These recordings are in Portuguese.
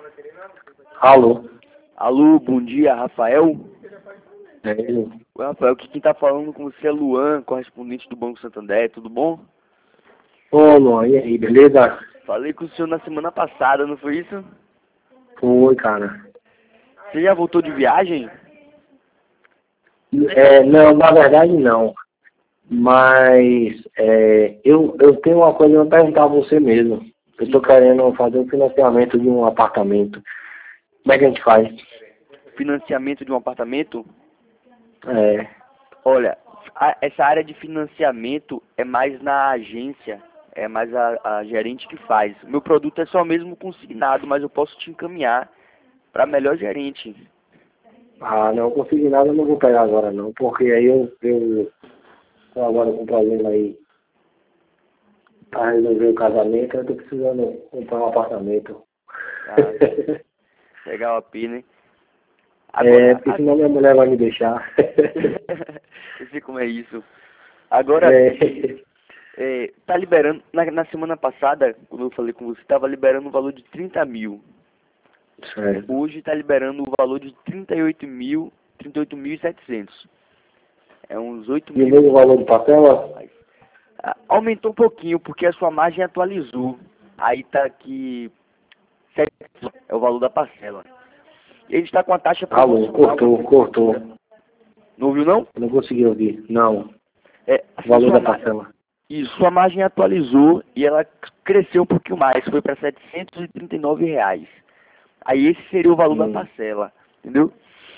Alô? Alô, bom dia, Rafael? É ele? Oi, Rafael, que quem tá falando com você é Luan, correspondente do Banco Santander, tudo bom? Ô, Luan, e aí, beleza? Falei com o senhor na semana passada, não foi isso? Foi, cara. Você já voltou de viagem? Não, na verdade não. Mas eu tenho uma coisa pra perguntar a você mesmo. Eu tô querendo fazer um financiamento de um apartamento. Como é que a gente faz? Financiamento de um apartamento? É. Olha, essa área de financiamento é mais na agência, é mais a gerente que faz. Meu produto é só mesmo consignado, mas eu posso te encaminhar para melhor gerente. Ah, não consegui nada, eu não vou pegar agora não, porque aí eu tô agora com problema aí pra resolver o casamento, eu tô precisando comprar um apartamento. Ah, legal a pena, hein? Agora, Porque senão minha mulher vai me deixar. eu sei como é isso. Agora, tá liberando, na semana passada, quando eu falei com você, estava liberando o valor de 30 mil. Certo. Hoje está liberando o valor de 38.700. É uns 8 E o mil. mesmo valor de parcela? Aumentou um pouquinho, porque a sua margem atualizou. Aí tá aqui, 7 é o valor da parcela. E a gente está com a taxa Alô, promocional. cortou. Não ouviu, não? Não consegui ouvir. Não. Assim, Valor da parcela. Isso, sua margem atualizou e ela cresceu um pouquinho mais, foi para R$ 739. Aí esse seria o valor da parcela, entendeu?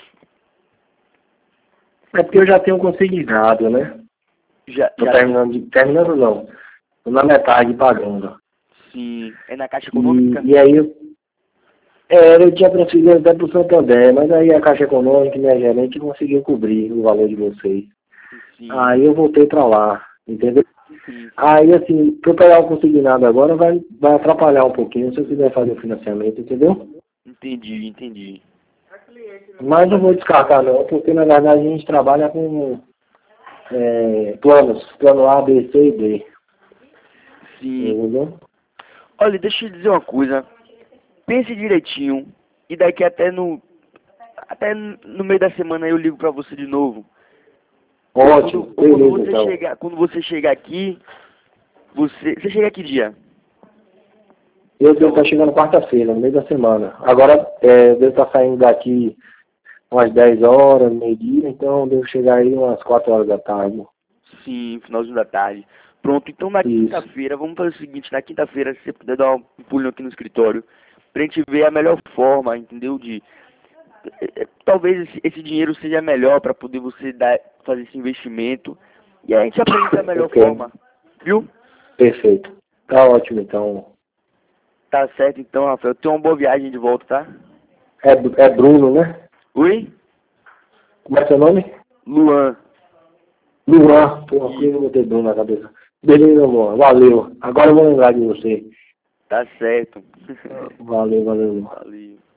É porque eu já tenho consignado, né? Tô terminando não. Tô na metade pagando. Sim, é na Caixa Econômica? E aí eu tinha transferido até pro Santander, mas aí a Caixa Econômica, minha gerente, conseguiu cobrir o valor de vocês. Sim. Aí eu voltei pra lá, entendeu? Sim. Aí assim, pra eu pegar o consignado agora vai atrapalhar um pouquinho se eu quiser fazer o financiamento, entendeu? Entendi. Mas não vou descartar não, porque na verdade a gente trabalha com planos, plano A, B, C e D. Sim. Entendeu? Olha, deixa eu dizer uma coisa. Pense direitinho e daqui até no meio da semana eu ligo pra você de novo. Ótimo, beleza então. Quando você chegar aqui, você chega que dia? Eu devo estar chegando quarta-feira, no meio da semana. Agora eu devo estar saindo daqui umas 10 horas, meio-dia, então eu devo chegar aí umas 4 horas da tarde. Sim, finalzinho da tarde. Pronto, então na quinta-feira, vamos fazer o seguinte, na quinta-feira, se você puder dar um pulinho aqui no escritório, pra gente ver a melhor forma, entendeu? Talvez esse dinheiro seja melhor para poder você fazer esse investimento. E aí a gente apresenta a melhor forma. Viu? Perfeito. Tá ótimo, então. Tá certo, então, Rafael. Tenha uma boa viagem de volta, tá? É Bruno, né? Oi? Como é seu nome? Luan. Luan. Pô, uma coisa eu botei Bruno na cabeça. Beleza, Luan. Valeu. Agora eu vou lembrar de você. Tá certo. Valeu, Luan. Valeu.